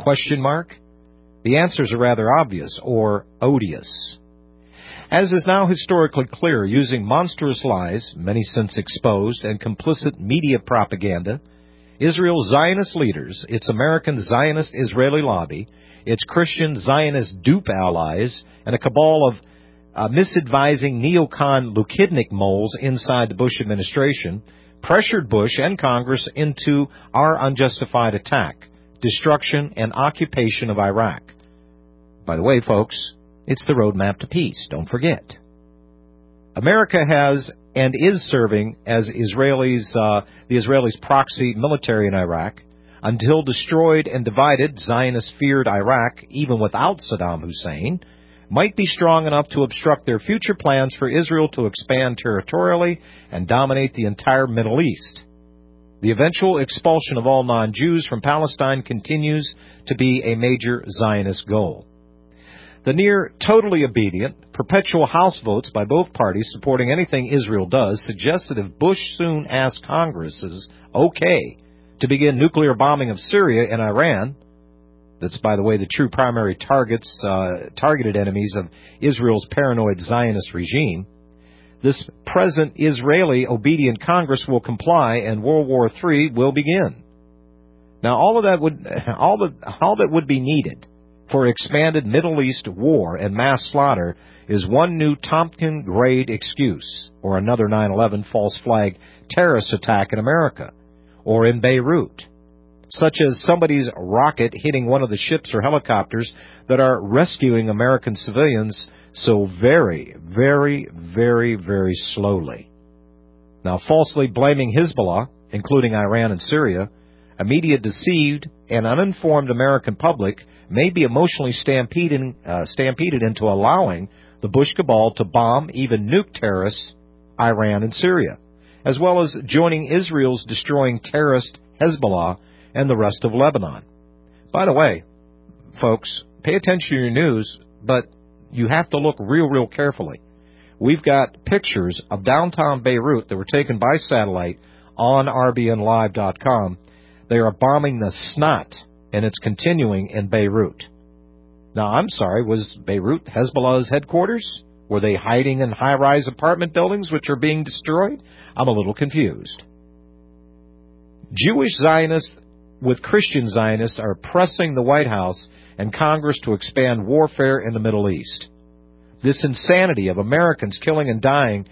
The answers are rather obvious, or odious. As is now historically clear, using monstrous lies, many since exposed, and complicit media propaganda, Israel's Zionist leaders, its American Zionist Israeli lobby, its Christian Zionist dupe allies, and a cabal of misadvising neocon Lukidnik moles inside the Bush administration pressured Bush and Congress into our unjustified attack, destruction, and occupation of Iraq. By the way, folks, it's the roadmap to peace, don't forget. America has and is serving as the Israelis' proxy military in Iraq. Until destroyed and divided, Zionists feared Iraq, even without Saddam Hussein, might be strong enough to obstruct their future plans for Israel to expand territorially and dominate the entire Middle East. The eventual expulsion of all non-Jews from Palestine continues to be a major Zionist goal. The near totally obedient, perpetual House votes by both parties supporting anything Israel does suggest that if Bush soon asks Congress's okay to begin nuclear bombing of Syria and Iran, that's, by the way, the true primary targeted enemies of Israel's paranoid Zionist regime, this present Israeli obedient Congress will comply and World War III will begin. Now, all that would be needed for expanded Middle East war and mass slaughter is one new Tompkins-grade excuse, or another 9/11 false flag terrorist attack in America, or in Beirut, such as somebody's rocket hitting one of the ships or helicopters that are rescuing American civilians so very, very, very, very slowly. Now, falsely blaming Hezbollah, including Iran and Syria, a media deceived and uninformed American public may be emotionally stampeded into allowing the Bush cabal to bomb, even nuke terrorists, Iran and Syria, as well as joining Israel's destroying terrorist Hezbollah and the rest of Lebanon. By the way, folks, pay attention to your news, but you have to look real carefully. We've got pictures of downtown Beirut that were taken by satellite on RBNLive.com. They are bombing the snot, and it's continuing in Beirut. Now, I'm sorry, was Beirut Hezbollah's headquarters? Were they hiding in high-rise apartment buildings which are being destroyed? I'm a little confused. Jewish Zionists with Christian Zionists are pressing the White House and Congress to expand warfare in the Middle East. This insanity of Americans killing and dying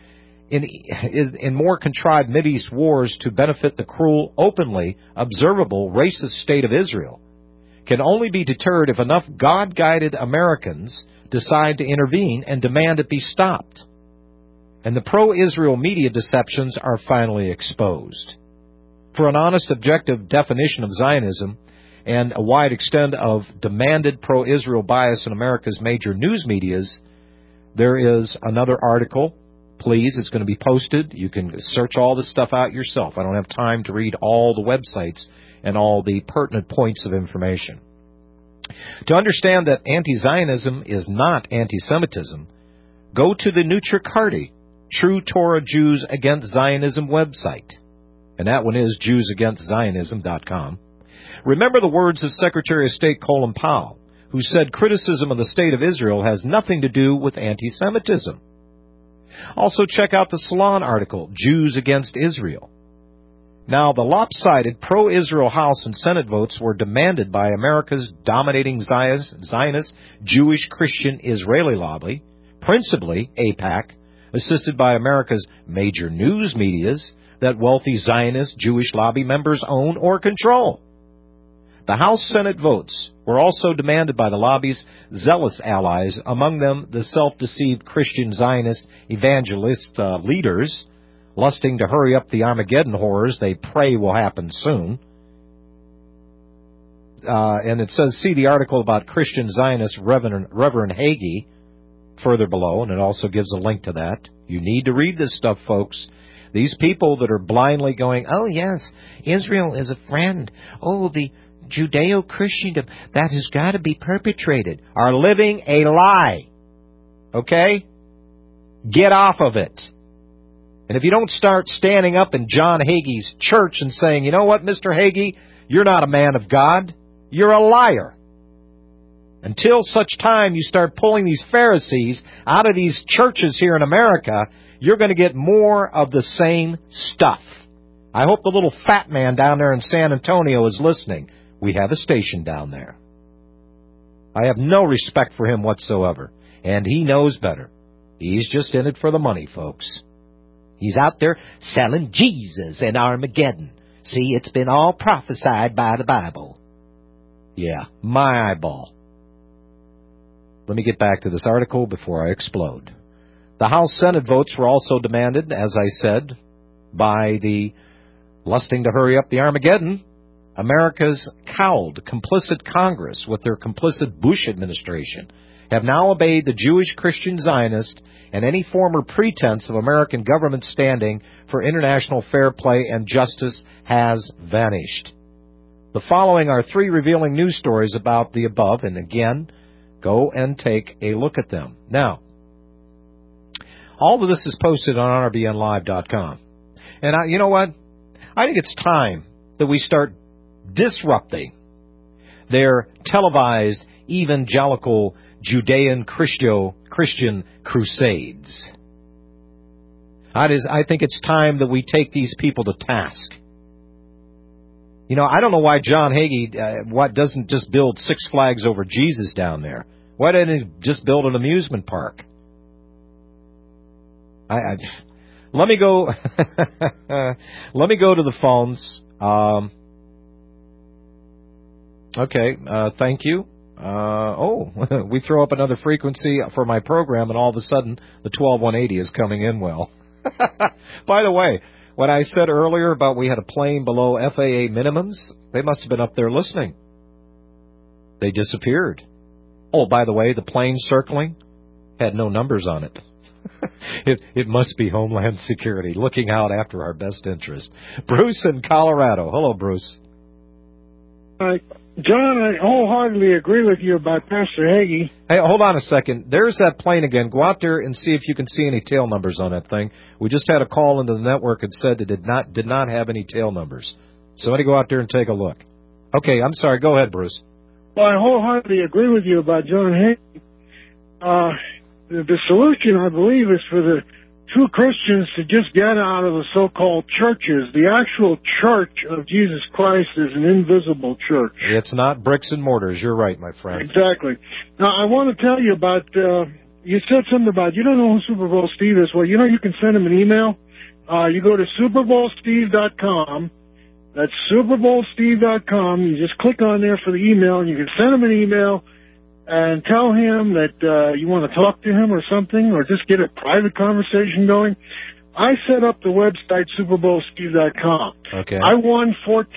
in more contrived Mideast wars to benefit the cruel, openly observable, racist state of Israel can only be deterred if enough God-guided Americans decide to intervene and demand it be stopped. And the pro-Israel media deceptions are finally exposed. For an honest, objective definition of Zionism and a wide extent of demanded pro-Israel bias in America's major news medias, there is another article. Please, it's going to be posted. You can search all this stuff out yourself. I don't have time to read all the websites and all the pertinent points of information. To understand that anti-Zionism is not anti-Semitism, go to the Nutricardi, True Torah Jews Against Zionism website. And that one is JewsAgainstZionism.com. Remember the words of Secretary of State Colin Powell, who said criticism of the State of Israel has nothing to do with anti-Semitism. Also check out the Salon article, Jews Against Israel. Now, the lopsided pro-Israel House and Senate votes were demanded by America's dominating Zionist Jewish Christian Israeli lobby, principally AIPAC, assisted by America's major news medias that wealthy Zionist Jewish lobby members own or control. The House-Senate votes were also demanded by the lobby's zealous allies, among them the self-deceived Christian Zionist evangelist leaders, lusting to hurry up the Armageddon horrors they pray will happen soon. and it says, see the article about Christian Zionist Reverend Hagee further below, and it also gives a link to that. You need to read this stuff, folks. These people that are blindly going, oh, yes, Israel is a friend. Oh, the Judeo-Christendom, that has got to be perpetrated, are living a lie. Okay? Get off of it. And if you don't start standing up in John Hagee's church and saying, you know what, Mr. Hagee, you're not a man of God. You're a liar. Until such time you start pulling these Pharisees out of these churches here in America, you're going to get more of the same stuff. I hope the little fat man down there in San Antonio is listening. We have a station down there. I have no respect for him whatsoever, and he knows better. He's just in it for the money, folks. He's out there selling Jesus and Armageddon. See, it's been all prophesied by the Bible. Yeah, my eyeball. Let me get back to this article before I explode. The House-Senate votes were also demanded, as I said, by the lusting to hurry up the Armageddon. America's cowed, complicit Congress with their complicit Bush administration have now obeyed the Jewish Christian Zionist and any former pretense of American government standing for international fair play and justice has vanished. The following are 3 revealing news stories about the above, and again, go and take a look at them. Now, all of this is posted on rbnlive.com. And you know what? I think it's time that we start disrupting their televised evangelical Judean Christian crusades. I think it's time that we take these people to task. You know, I don't know why John Hagee doesn't just build Six Flags Over Jesus down there. Why didn't he just build an amusement park? Let me go. Let me go to the phones. Okay. Thank you. We throw up another frequency for my program, and all of a sudden, the 12180 is coming in well. By the way, when I said earlier about we had a plane below FAA minimums, they must have been up there listening. They disappeared. Oh, by the way, the plane circling had no numbers on it. It must be Homeland Security looking out after our best interest. Bruce in Colorado. Hello, Bruce. John, I wholeheartedly agree with you about Pastor Hagee. Hey, hold on a second. There's that plane again. Go out there and see if you can see any tail numbers on that thing. We just had a call into the network and said it did not have any tail numbers. Somebody go out there and take a look. Okay, I'm sorry. Go ahead, Bruce. Well, I wholeheartedly agree with you about John Hagee. The solution, I believe, is for the true Christians to just get out of the so-called churches. The actual church of Jesus Christ is an invisible church. It's not bricks and mortars. You're right, my friend. Exactly. Now, I want to tell you about, you said something about, you don't know who Super Bowl Steve is. Well, you know you can send him an email. You go to SuperBowlSteve.com. That's SuperBowlSteve.com. You just click on there for the email, and you can send him an email and tell him that you want to talk to him or something, or just get a private conversation going. I set up the website, SuperBowlSteve.com. Okay. I won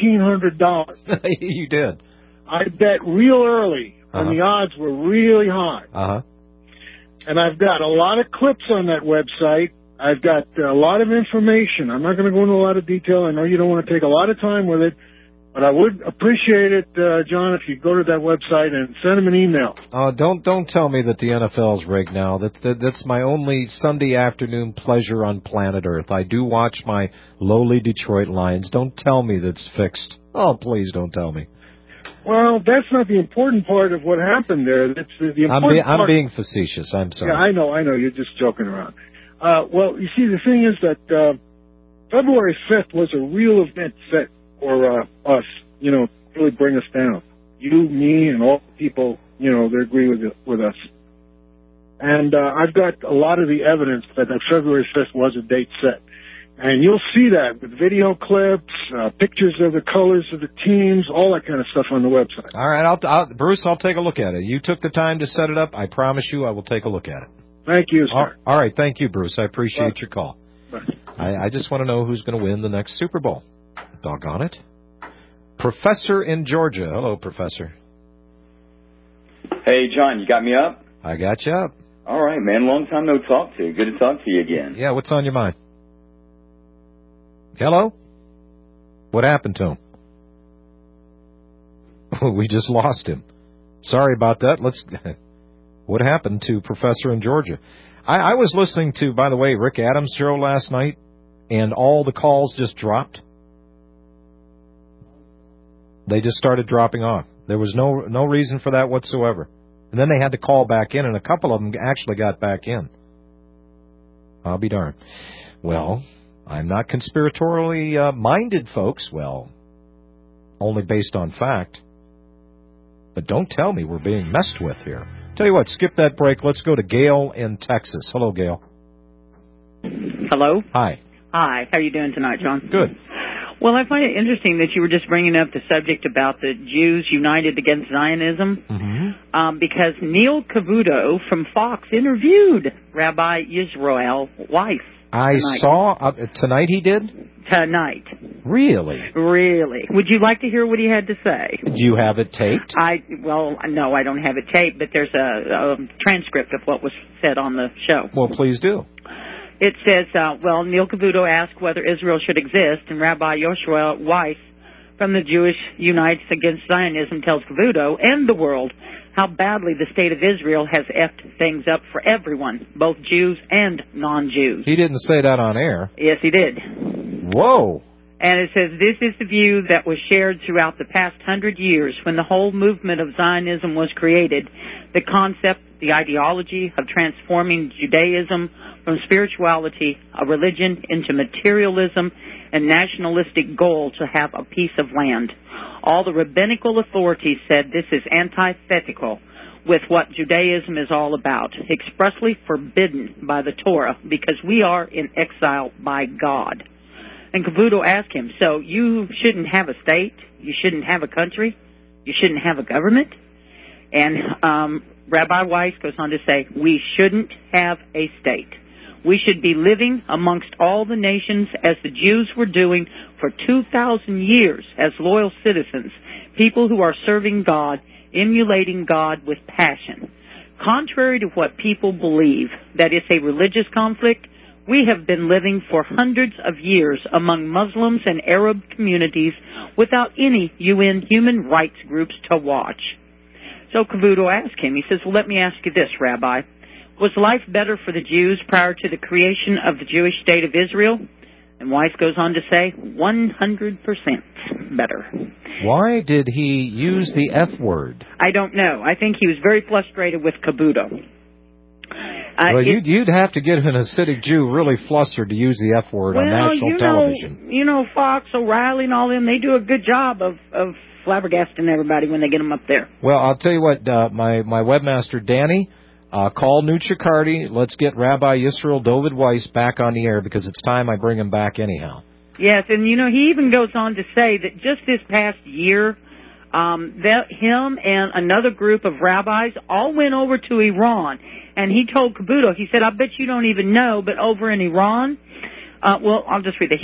$1,400. You did. I bet real early when the odds were really high. Uh-huh. And I've got a lot of clips on that website. I've got a lot of information. I'm not going to go into a lot of detail. I know you don't want to take a lot of time with it. But I would appreciate it, John, if you go to that website and send him an email. Oh, don't tell me that the NFL's rigged now. That's my only Sunday afternoon pleasure on planet Earth. I do watch my lowly Detroit Lions. Don't tell me that's fixed. Oh, please don't tell me. Well, that's not the important part of what happened there. That's the important part. I'm being facetious. I'm sorry. Yeah, I know. You're just joking around. Well, you see, the thing is that February 5th was a real event set for us, really bring us down. You, me, and all the people, that agree with us. And I've got a lot of the evidence that February 5th was a date set. And you'll see that with video clips, pictures of the colors of the teams, all that kind of stuff on the website. All right, Bruce, I'll take a look at it. You took the time to set it up. I promise you I will take a look at it. Thank you, sir. All right, thank you, Bruce. I appreciate your call. Bye. I just want to know who's going to win the next Super Bowl. Doggone it. Professor in Georgia. Hello, Professor. Hey, John, you got me up? I got you up. All right, man. Long time no talk to. Good to talk to you again. Yeah, what's on your mind? Hello? What happened to him? We just lost him. Sorry about that. What happened to Professor in Georgia? I was listening to, by the way, Rick Adams' show last night, and all the calls just dropped. They just started dropping off. There was no reason for that whatsoever. And then they had to call back in, and a couple of them actually got back in. I'll be darned. Well, I'm not conspiratorially minded, folks. Well, only based on fact. But don't tell me we're being messed with here. Tell you what, skip that break. Let's go to Gail in Texas. Hello, Gail. Hello? Hi. Hi. How are you doing tonight, John? Good. Well, I find it interesting that you were just bringing up the subject about the Jews united against Zionism, because Neil Cavuto from Fox interviewed Rabbi Yisrael Weiss. I saw tonight he did? Tonight. Really? Really. Would you like to hear what he had to say? Do you have it taped? Well, no, I don't have it taped, but there's a transcript of what was said on the show. Well, please do. It says, Neil Cavuto asked whether Israel should exist, and Rabbi Yoshua Weiss from the Jewish Unites Against Zionism tells Cavuto and the world how badly the state of Israel has effed things up for everyone, both Jews and non-Jews. He didn't say that on air. Yes, he did. Whoa. And it says, this is the view that was shared throughout the past 100 years when the whole movement of Zionism was created. The concept, the ideology of transforming Judaism from spirituality, a religion, into materialism and nationalistic goal to have a piece of land. All the rabbinical authorities said this is antithetical with what Judaism is all about, expressly forbidden by the Torah because we are in exile by God. And Cavuto asked him, so you shouldn't have a state? You shouldn't have a country? You shouldn't have a government? And Rabbi Weiss goes on to say, we shouldn't have a state. We should be living amongst all the nations as the Jews were doing for 2,000 years as loyal citizens, people who are serving God, emulating God with passion. Contrary to what people believe, that it's a religious conflict, we have been living for hundreds of years among Muslims and Arab communities without any UN human rights groups to watch. So Cavuto asked him, he says, well, let me ask you this, Rabbi. Was life better for the Jews prior to the creation of the Jewish state of Israel? And Weiss goes on to say, 100% better. Why did he use the F word? I don't know. I think he was very frustrated with Cavuto. Well, you'd have to get an Hasidic Jew really flustered to use the F word on national television. You know, Fox, O'Reilly, and all them, they do a good job of flabbergasting everybody when they get them up there. Well, I'll tell you what, my webmaster, Danny, call Newt Chicardi. Let's get Rabbi Yisrael David Weiss back on the air because it's time I bring him back anyhow. Yes, and you know, he even goes on to say that just this past year, him and another group of rabbis all went over to Iran, and he told Cavuto, he said, I bet you don't even know, but over in Iran, well, I'll just read that.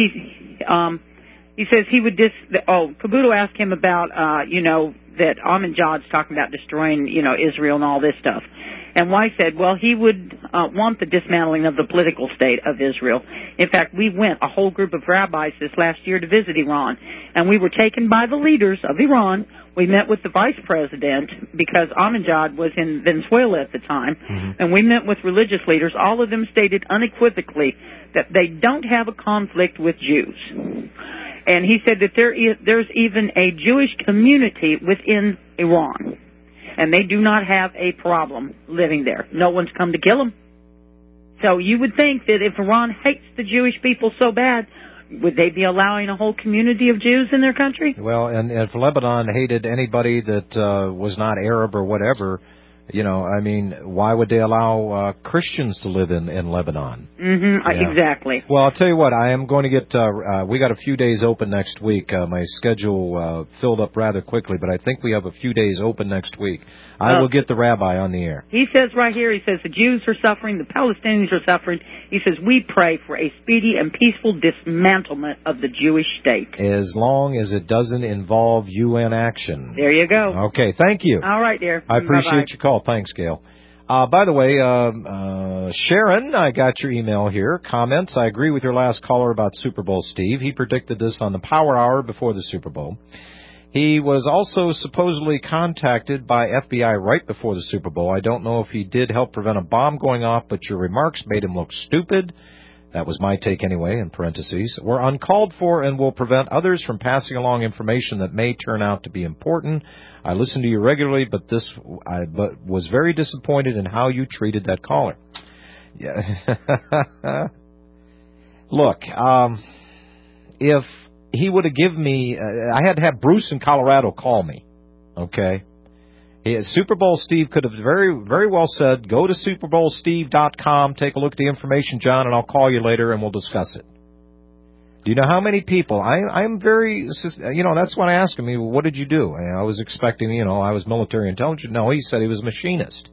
He says he would Cavuto asked him about, that Ahmadinejad's talking about destroying, Israel and all this stuff. And Weiss said, well, he would want the dismantling of the political state of Israel. In fact, we went, a whole group of rabbis this last year, to visit Iran. And we were taken by the leaders of Iran. We met with the vice president because Ahmadinejad was in Venezuela at the time. Mm-hmm. And we met with religious leaders. All of them stated unequivocally that they don't have a conflict with Jews. And he said that there's even a Jewish community within Iran. And they do not have a problem living there. No one's come to kill them. So you would think that if Iran hates the Jewish people so bad, would they be allowing a whole community of Jews in their country? Well, and if Lebanon hated anybody that was not Arab or whatever, You know, I mean, why would they allow Christians to live in Lebanon? Exactly. Well, I'll tell you what, I am going to get, we got a few days open next week. My schedule filled up rather quickly, but I think we have a few days open next week. I will get the rabbi on the air. He says right here, he says the Jews are suffering, the Palestinians are suffering. He says we pray for a speedy and peaceful dismantlement of the Jewish state. As long as it doesn't involve UN action. There you go. Okay, thank you. All right, dear. I appreciate your call. Thanks, Gail. By the way, Sharon, I got your email here. Comments. I agree with your last caller about Super Bowl Steve. He predicted this on the Power Hour before the Super Bowl. He was also supposedly contacted by FBI right before the Super Bowl. I don't know if he did help prevent a bomb going off, but your remarks made him look stupid. That was my take anyway, in parentheses. We're uncalled for and will prevent others from passing along information that may turn out to be important. I listen to you regularly, but was very disappointed in how you treated that caller. Yeah. Look, if he would have given me, I had to have Bruce in Colorado call me, okay? Super Bowl Steve could have very, very well said, go to SuperBowlSteve.com, take a look at the information, John, and I'll call you later and we'll discuss it. Do you know how many people? I'm very, that's when I asked him, what did you do? And I was expecting, I was military intelligence. No, he said he was a machinist.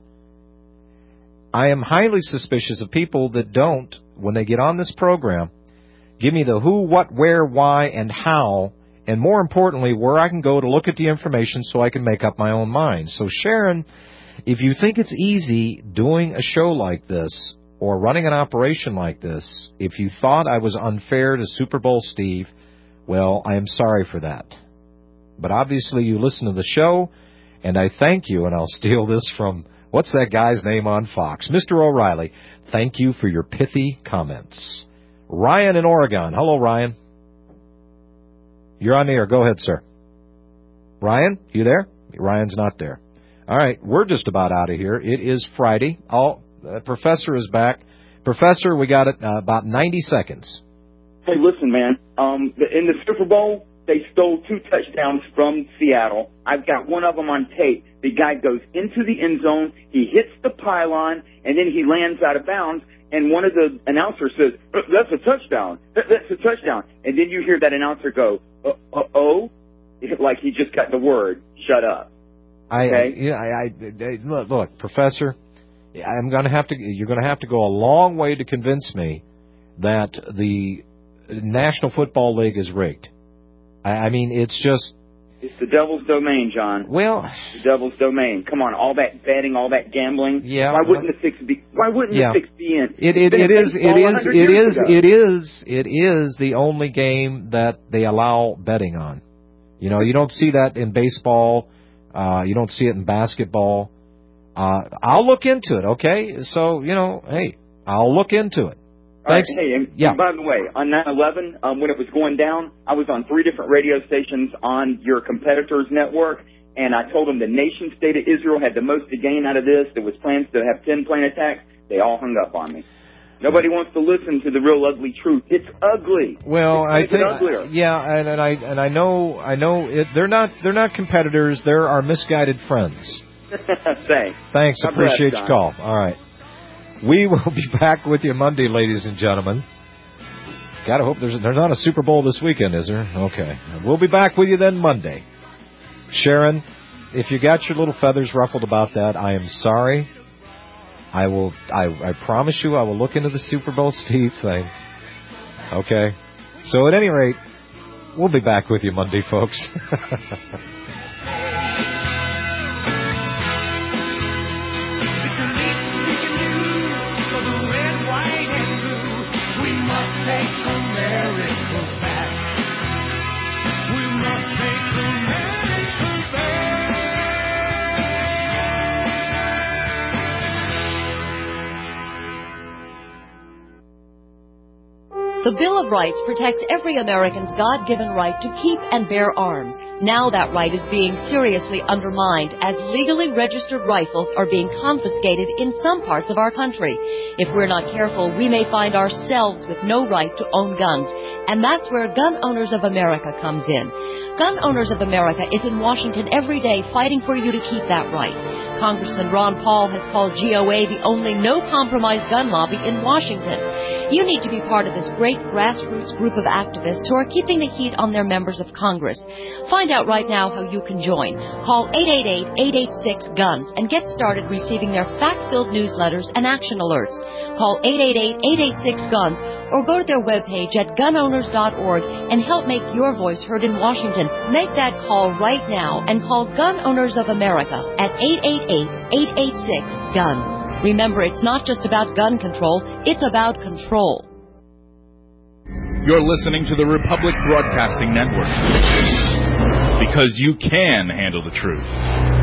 I am highly suspicious of people that don't, when they get on this program, give me the who, what, where, why, and how, and more importantly, where I can go to look at the information so I can make up my own mind. So, Sharon, if you think it's easy doing a show like this or running an operation like this, if you thought I was unfair to Super Bowl Steve, well, I am sorry for that. But obviously you listen to the show, and I thank you, and I'll steal this from, what's that guy's name on Fox? Mr. O'Reilly. Thank you for your pithy comments. Ryan in Oregon. Hello, Ryan. You're on the air. Go ahead, sir. Ryan, you there? Ryan's not there. All right, we're just about out of here. It is Friday. Professor is back. Professor, we got it about 90 seconds. Hey, listen, man. In the Super Bowl, they stole 2 touchdowns from Seattle. I've got one of them on tape. The guy goes into the end zone, he hits the pylon, and then he lands out of bounds. And one of the announcers says, that's a touchdown. That's a touchdown. And then you hear that announcer go, like he just got the word, shut up. Okay? Look, Professor, you're going to have to go a long way to convince me that the National Football League is rigged. I mean, it's the devil's domain, John. Well, the devil's domain. Come on, all that betting, all that gambling. Yeah. Why wouldn't the fix be? Why wouldn't the fix be in? It is the only game that they allow betting on. You don't see that in baseball. You don't see it in basketball. I'll look into it. Okay, so hey, I'll look into it. Thanks. All right, and by the way, on 9/11, when it was going down, I was on 3 different radio stations on your competitor's network, and I told them the nation-state of Israel had the most to gain out of this. There was plans to have 10 plane attacks. They all hung up on me. Nobody wants to listen to the real ugly truth. It's ugly. Well, I think, uglier. Yeah, and I know they're not competitors. There are misguided friends. Thanks. Appreciate your call. All right. We will be back with you Monday, ladies and gentlemen. Gotta hope there's not a Super Bowl this weekend, is there? Okay. We'll be back with you then Monday. Sharon, if you got your little feathers ruffled about that, I am sorry. I promise you I will look into the Super Bowl Steve thing. Okay? So at any rate, we'll be back with you Monday, folks. The Bill of Rights protects every American's God-given right to keep and bear arms. Now that right is being seriously undermined as legally registered rifles are being confiscated in some parts of our country. If we're not careful, we may find ourselves with no right to own guns. And that's where Gun Owners of America comes in. Gun Owners of America is in Washington every day fighting for you to keep that right. Congressman Ron Paul has called GOA the only no-compromise gun lobby in Washington. You need to be part of this great grassroots group of activists who are keeping the heat on their members of Congress. Find out right now how you can join. Call 888-886-GUNS and get started receiving their fact-filled newsletters and action alerts. Call 888-886-GUNS or go to their webpage at gunowners.org and help make your voice heard in Washington. Make that call right now and call Gun Owners of America at 888-886-GUNS. Remember, it's not just about gun control, it's about control. You're listening to the Republic Broadcasting Network. Because you can handle the truth.